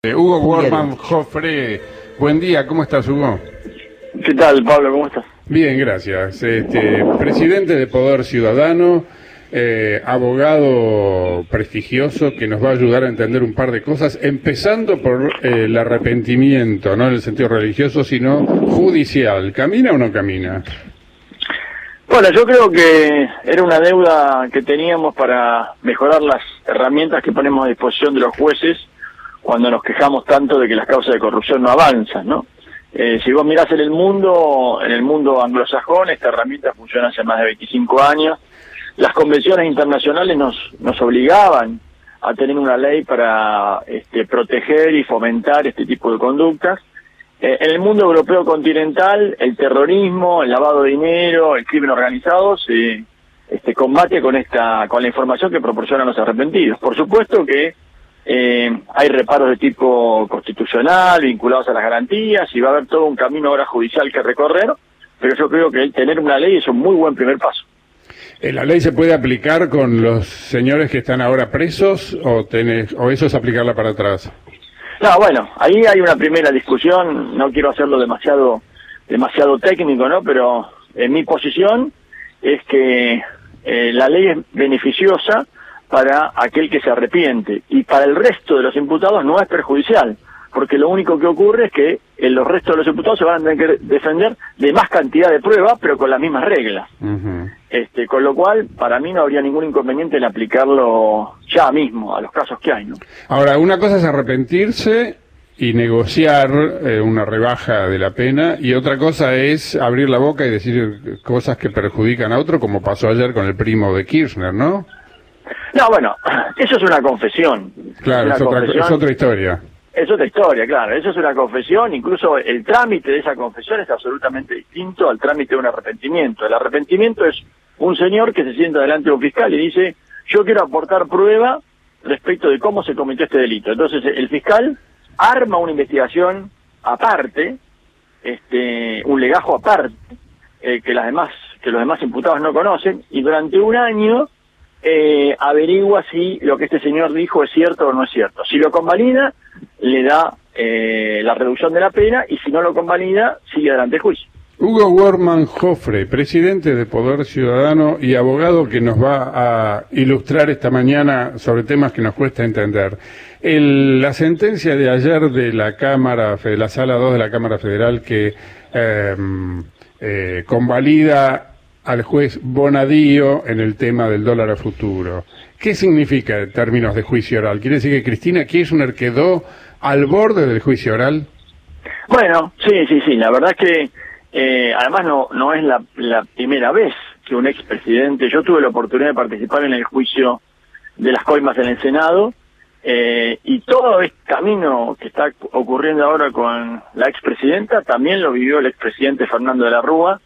Hugo Wortmann Joffre, buen día, ¿cómo estás, Hugo? ¿Qué tal, Pablo? ¿Cómo estás? Bien, gracias. Presidente de Poder Ciudadano, abogado prestigioso que nos va a ayudar a entender un par de cosas, empezando por el arrepentimiento, no en el sentido religioso, sino judicial. ¿Camina o no camina? Bueno, yo creo que era una deuda que teníamos para mejorar las herramientas que ponemos a disposición de los jueces cuando nos quejamos tanto de que las causas de corrupción no avanzan, ¿no? Si vos mirás en el mundo anglosajón, esta herramienta funciona hace más de 25 años. Las convenciones internacionales nos obligaban a tener una ley para proteger y fomentar este tipo de conductas. En el mundo europeo continental, el terrorismo, el lavado de dinero, el crimen organizado se combate con la información que proporcionan los arrepentidos. Por supuesto que hay reparos de tipo constitucional vinculados a las garantías y va a haber todo un camino ahora judicial que recorrer, pero yo creo que tener una ley es un muy buen primer paso. ¿La ley se puede aplicar con los señores que están ahora presos o eso es aplicarla para atrás? No, bueno, ahí hay una primera discusión, no quiero hacerlo demasiado técnico, ¿no? Pero mi posición es que la ley es beneficiosa para aquel que se arrepiente, y para el resto de los imputados no es perjudicial, porque lo único que ocurre es que los restos de los imputados se van a tener que defender de más cantidad de pruebas, pero con las mismas reglas. Con lo cual, para mí no habría ningún inconveniente en aplicarlo ya mismo a los casos que hay, ¿no? Ahora, una cosa es arrepentirse y negociar una rebaja de la pena, y otra cosa es abrir la boca y decir cosas que perjudican a otro, como pasó ayer con el primo de Kirchner, ¿no? No, bueno, eso es una confesión. Claro, es otra historia. Es otra historia, claro. Eso es una confesión, incluso el trámite de esa confesión es absolutamente distinto al trámite de un arrepentimiento. El arrepentimiento es un señor que se sienta delante de un fiscal y dice, yo quiero aportar prueba respecto de cómo se cometió este delito. Entonces el fiscal arma una investigación aparte, un legajo aparte, que los demás imputados no conocen, y durante un año averigua si lo que este señor dijo es cierto o no es cierto. Si lo convalida, le da la reducción de la pena, y si no lo convalida, sigue adelante el juicio. Hugo Wortmann Joffre, presidente de Poder Ciudadano y abogado que nos va a ilustrar esta mañana sobre temas que nos cuesta entender. La sentencia de ayer de la Cámara, de la Sala 2 de la Cámara Federal, que convalida al juez Bonadío en el tema del dólar a futuro. ¿Qué significa en términos de juicio oral? ¿Quiere decir que Cristina Kirchner quedó al borde del juicio oral? Bueno, sí. La verdad es que además no es la primera vez que un expresidente... Yo tuve la oportunidad de participar en el juicio de las coimas en el Senado, y todo este camino que está ocurriendo ahora con la expresidenta también lo vivió el expresidente Fernando de la Rúa.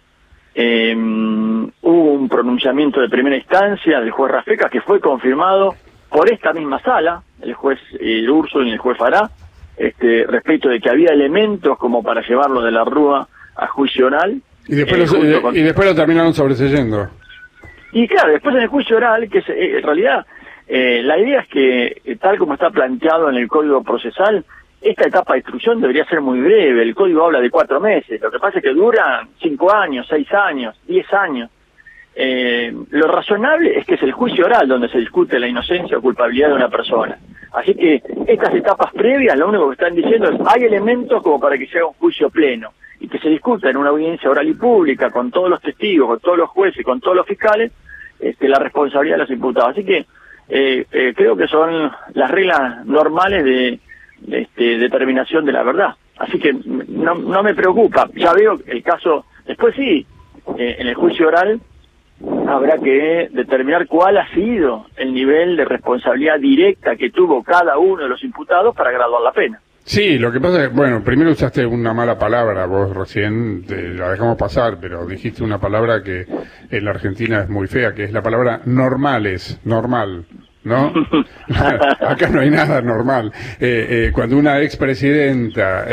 Hubo un pronunciamiento de primera instancia del juez Rafecas que fue confirmado por esta misma sala, el juez Urso y el juez Fará, respecto de que había elementos como para llevarlo de la Rúa a juicio oral. Y después lo terminaron sobreseyendo. Y claro, después en el juicio oral, que en realidad la idea es que, tal como está planteado en el Código Procesal, esta etapa de instrucción debería ser muy breve. El código habla de 4 meses, lo que pasa es que duran 5 años, 6 años, 10 años. Lo razonable es que es el juicio oral donde se discute la inocencia o culpabilidad de una persona. Así que estas etapas previas, lo único que están diciendo es hay elementos como para que se haga un juicio pleno y que se discuta en una audiencia oral y pública con todos los testigos, con todos los jueces, con todos los fiscales, la responsabilidad de los imputados. Así que creo que son las reglas normales de determinación de la verdad. Así que no me preocupa. Ya veo el caso. Después sí, en el juicio oral habrá que determinar cuál ha sido el nivel de responsabilidad directa que tuvo cada uno de los imputados para graduar la pena. Sí, lo que pasa es que, bueno, primero usaste una mala palabra, vos recién la dejamos pasar, pero dijiste una palabra que en la Argentina es muy fea, que es la palabra normales, normal, ¿no? Acá no hay nada normal. Cuando una expresidenta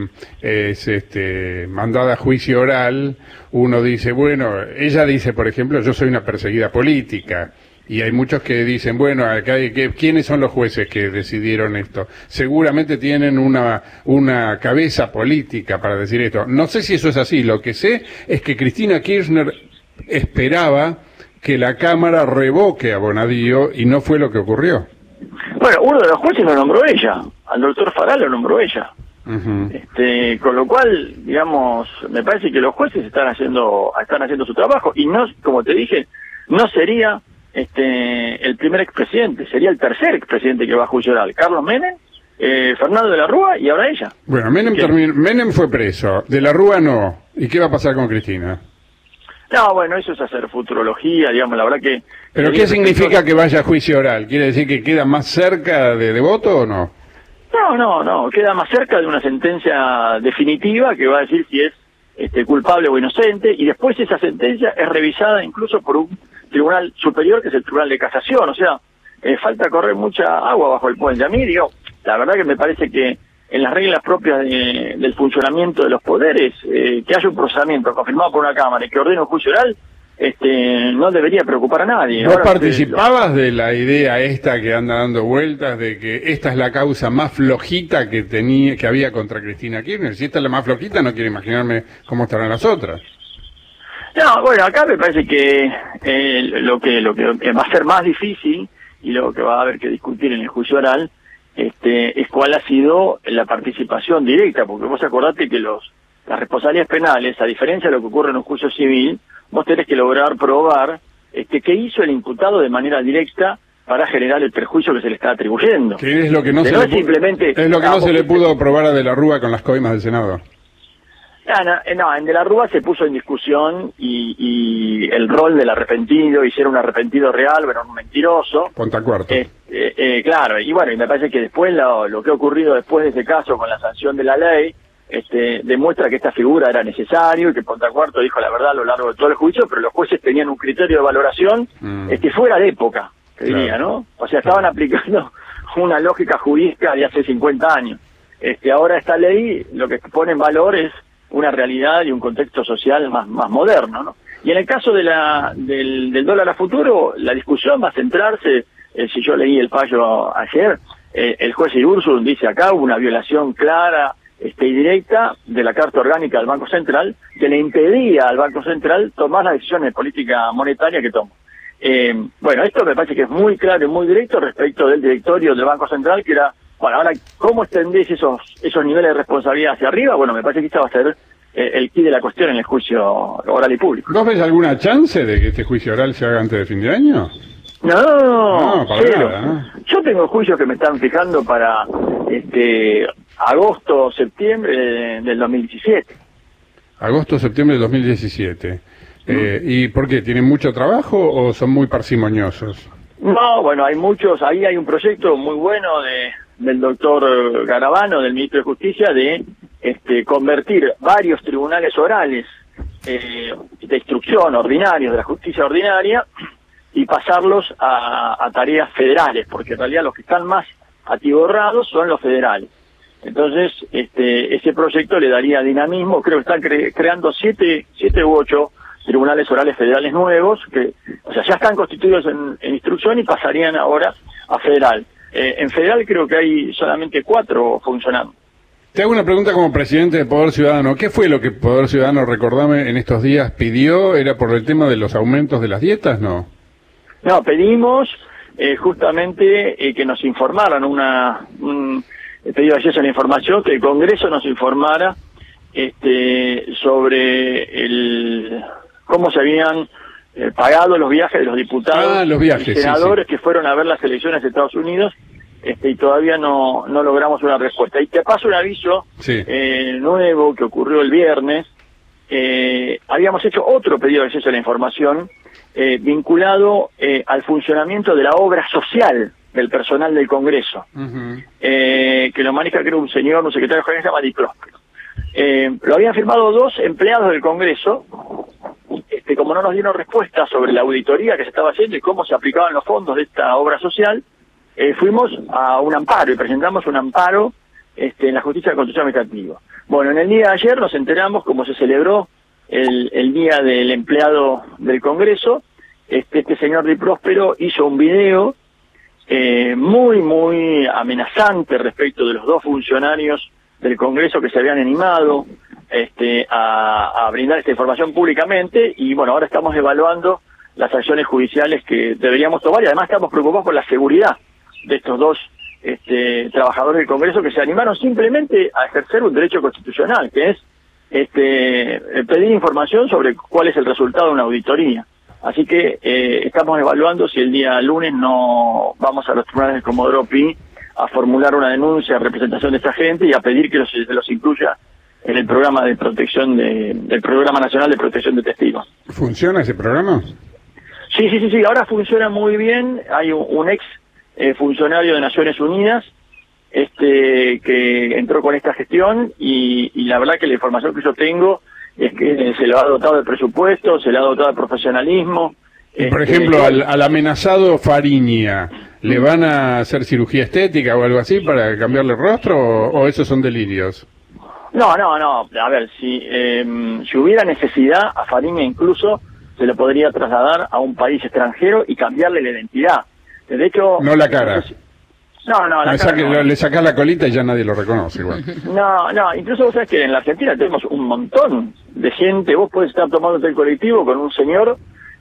es mandada a juicio oral, uno dice, bueno, ella dice, por ejemplo, yo soy una perseguida política, Y hay muchos que dicen, bueno, acá ¿quiénes son los jueces que decidieron esto? Seguramente tienen una cabeza política para decir esto. No sé si eso es así. Lo que sé es que Cristina Kirchner esperaba que la Cámara revoque a Bonadío y no fue lo que ocurrió. Bueno, uno de los jueces lo nombró ella, al doctor Faral lo nombró ella. Con lo cual, digamos, me parece que los jueces están haciendo su trabajo y no, como te dije, no sería el primer expresidente, sería el tercer expresidente que va a juicio oral. Carlos Menem, Fernando de la Rúa y ahora ella. Bueno, Menem fue preso, de la Rúa no. ¿Y qué va a pasar con Cristina? No, bueno, eso es hacer futurología, digamos, la verdad que... ¿Pero qué significa que vaya a juicio oral? ¿Quiere decir que queda más cerca de voto o no? No, queda más cerca de una sentencia definitiva que va a decir si es culpable o inocente, y después esa sentencia es revisada incluso por un tribunal superior, que es el Tribunal de Casación. O sea, falta correr mucha agua bajo el puente. A mí, digo, la verdad que me parece que en las reglas propias del funcionamiento de los poderes, que haya un procesamiento confirmado por una Cámara y que ordene un juicio oral, no debería preocupar a nadie. ¿Vos participabas de la idea esta que anda dando vueltas de que esta es la causa más flojita que había contra Cristina Kirchner? Si esta es la más flojita, no quiero imaginarme cómo estarán las otras. No, bueno, acá me parece que lo que va a ser más difícil y lo que va a haber que discutir en el juicio oral es cuál ha sido la participación directa, porque vos acordate que las responsabilidades penales, a diferencia de lo que ocurre en un juicio civil, vos tenés que lograr probar qué hizo el imputado de manera directa para generar el perjuicio que se le está atribuyendo. Que es lo que no se le pudo probar a De la Rúa con las coimas del Senado. No, en De la Rúa se puso en discusión y el rol del arrepentido, y si era un arrepentido real o era un mentiroso. Pontacuarto. Claro, y bueno, y me parece que después lo que ha ocurrido después de ese caso con la sanción de la ley, demuestra que esta figura era necesario y que Pontacuarto dijo la verdad a lo largo de todo el juicio, pero los jueces tenían un criterio de valoración fuera de época, te diría, ¿no? O sea, estaban aplicando una lógica jurídica de hace 50 años. Ahora esta ley lo que pone en valor es una realidad y un contexto social más moderno, ¿no? Y en el caso del dólar a futuro, la discusión va a centrarse, si yo leí el fallo ayer, el juez Irursun dice acá hubo una violación clara y directa de la Carta Orgánica del Banco Central, que le impedía al Banco Central tomar las decisiones de política monetaria que toma. Bueno, esto me parece que es muy claro y muy directo respecto del directorio del Banco Central, que era, bueno, ahora, ¿cómo extendés esos niveles de responsabilidad hacia arriba? Bueno, me parece que esta va a ser el quid de la cuestión en el juicio oral y público. ¿Vos ves alguna chance de que este juicio oral se haga antes de fin de año? No, para nada, ¿no? Yo tengo juicios que me están fijando para agosto, septiembre del 2017. Agosto, septiembre del 2017. ¿Y por qué? ¿Tienen mucho trabajo o son muy parsimoniosos? No, bueno, hay muchos. Ahí hay un proyecto muy bueno del doctor Garabano, del ministro de Justicia, de convertir varios tribunales orales de instrucción ordinarios, de la justicia ordinaria, y pasarlos a tareas federales, porque en realidad los que están más atiborrados son los federales. Entonces, ese proyecto le daría dinamismo. Creo que están creando 7 u 8 tribunales orales federales nuevos, que, o sea, ya están constituidos en instrucción y pasarían ahora a federal. En federal creo que hay solamente 4 funcionando. Te hago una pregunta como presidente de Poder Ciudadano. ¿Qué fue lo que Poder Ciudadano, recordame, en estos días pidió? ¿Era por el tema de los aumentos de las dietas, no? No, pedimos justamente que nos informaran un pedido de acceso a la información, que el Congreso nos informara sobre cómo se habían pagado los viajes de los diputados y senadores que fueron a ver las elecciones de Estados Unidos, y todavía no logramos una respuesta. Y te paso un aviso nuevo que ocurrió el viernes. Habíamos hecho otro pedido de acceso a la información vinculado al funcionamiento de la obra social del personal del Congreso, que lo maneja, creo, un señor, un secretario general, se llama Di Próspero. Lo habían firmado 2 empleados del Congreso. Como no nos dieron respuesta sobre la auditoría que se estaba haciendo y cómo se aplicaban los fondos de esta obra social, fuimos a un amparo y presentamos un amparo en la Justicia de Constitución Administrativa. Bueno, en el día de ayer nos enteramos cómo se celebró el Día del Empleado del Congreso, este señor Di Próspero hizo un video muy amenazante respecto de los dos funcionarios del Congreso que se habían animado a brindar esta información públicamente, y bueno, ahora estamos evaluando las acciones judiciales que deberíamos tomar, y además estamos preocupados por la seguridad de estos dos trabajadores del Congreso que se animaron simplemente a ejercer un derecho constitucional, que es pedir información sobre cuál es el resultado de una auditoría. Así que estamos evaluando si el día lunes no vamos a los tribunales de Comodoro Pi a formular una denuncia a representación de esta gente y a pedir que los incluya en el programa de protección del Programa Nacional de Protección de Testigos. ¿Funciona ese programa? Sí, ahora funciona muy bien. Hay un ex funcionario de Naciones Unidas que entró con esta gestión, y la verdad que la información que yo tengo es que se le ha dotado de presupuesto, se le ha dotado de profesionalismo. Por ejemplo, al amenazado Fariña, ¿le van a hacer cirugía estética o algo así para cambiarle el rostro, o esos son delirios? No. A ver, si hubiera necesidad, a Fariña incluso se le podría trasladar a un país extranjero y cambiarle la identidad. De hecho... No la cara. Le sacás la colita y ya nadie lo reconoce igual. No, incluso vos sabés que en la Argentina tenemos un montón de gente. Vos podés estar tomándote el colectivo con un señor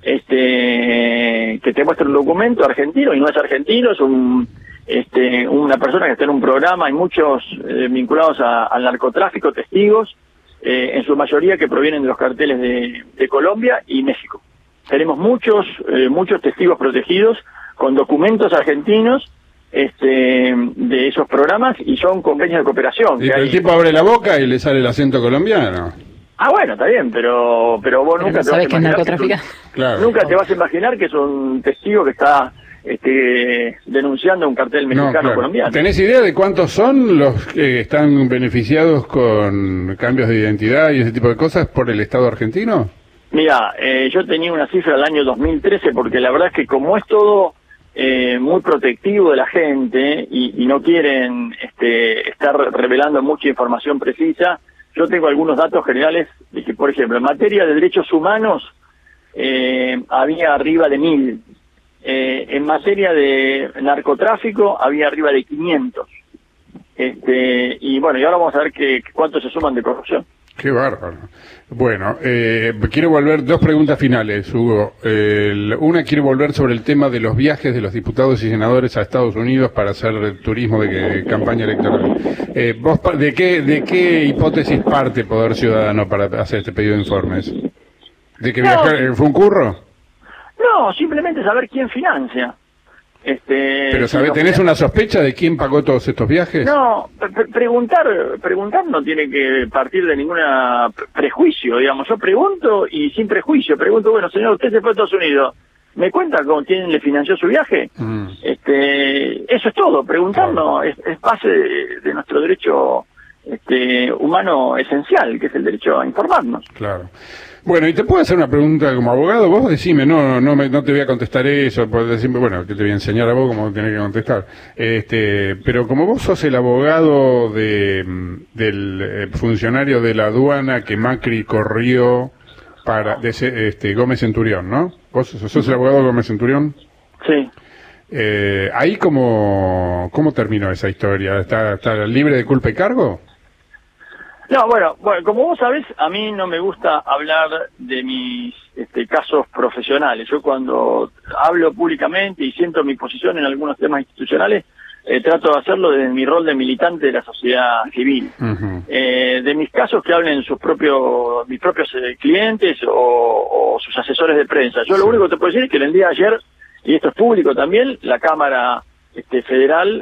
que te muestra un documento argentino y no es argentino, es una persona que está en un programa. Hay muchos vinculados al narcotráfico, testigos, en su mayoría que provienen de los carteles de Colombia y México. Tenemos muchos testigos protegidos con documentos argentinos de esos programas, y son convenios de cooperación. Y el tipo abre la boca y le sale el acento colombiano. Bueno, está bien, pero vos nunca te vas a imaginar nunca te vas a imaginar que es un testigo que está denunciando un cartel mexicano colombiano. ¿Tenés idea de cuántos son los que están beneficiados con cambios de identidad y ese tipo de cosas por el Estado argentino? Mira, yo tenía una cifra del año 2013, porque la verdad es que como es todo muy protectivo de la gente y no quieren estar revelando mucha información precisa, yo tengo algunos datos generales de que, por ejemplo, en materia de derechos humanos había arriba de 1000, en materia de narcotráfico había arriba de 500, y bueno, y ahora vamos a ver cuántos se suman de corrupción. Qué bárbaro. Bueno, quiero volver, dos preguntas finales, Hugo. Una, quiero volver sobre el tema de los viajes de los diputados y senadores a Estados Unidos para hacer turismo de campaña electoral. ¿Vos de qué hipótesis parte Poder Ciudadano para hacer este pedido de informes? ¿De que viajar fue un curro? No, simplemente saber quién financia. Pero ¿tenés una sospecha de quién pagó todos estos viajes? No, preguntar no tiene que partir de ningún prejuicio, digamos. Yo pregunto y sin prejuicio. Pregunto, bueno, señor, usted se fue a Estados Unidos, ¿me cuenta con quién le financió su viaje? Eso es todo. Preguntarnos es base de nuestro derecho humano esencial, que es el derecho a informarnos. Claro. Bueno, y te puedo hacer una pregunta como abogado. Vos decime, no te voy a contestar eso, podés decirme, bueno, que te voy a enseñar a vos cómo tenés que contestar. Pero como vos sos el abogado del funcionario de la aduana que Macri corrió de Gómez Centurión, ¿no? ¿Vos sos el abogado de Gómez Centurión? Sí. ¿Ahí cómo terminó esa historia? ¿Está libre de culpa y cargo? No, bueno, como vos sabés, a mí no me gusta hablar de mis casos profesionales. Yo cuando hablo públicamente y siento mi posición en algunos temas institucionales, trato de hacerlo desde mi rol de militante de la sociedad civil. Uh-huh. De mis casos que hablen mis propios clientes o sus asesores de prensa. Yo lo único que te puedo decir es que el día de ayer, y esto es público también, la Cámara Federal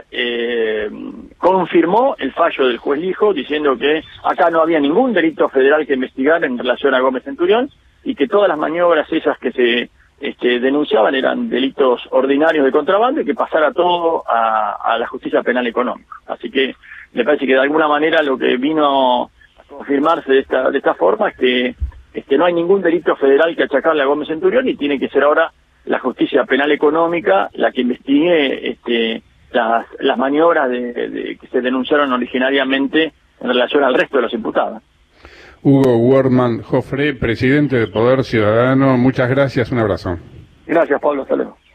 confirmó el fallo del juez Lijo, diciendo que acá no había ningún delito federal que investigar en relación a Gómez Centurión, y que todas las maniobras esas que se denunciaban eran delitos ordinarios de contrabando, y que pasara todo a la justicia penal económica. Así que me parece que de alguna manera lo que vino a confirmarse de esta forma es que no hay ningún delito federal que achacarle a Gómez Centurión, y tiene que ser ahora la justicia penal económica la que investigue las maniobras que se denunciaron originariamente en relación al resto de los imputados. Hugo Wortmann Joffre, presidente de Poder Ciudadano, muchas gracias, un abrazo. Gracias, Pablo, hasta luego.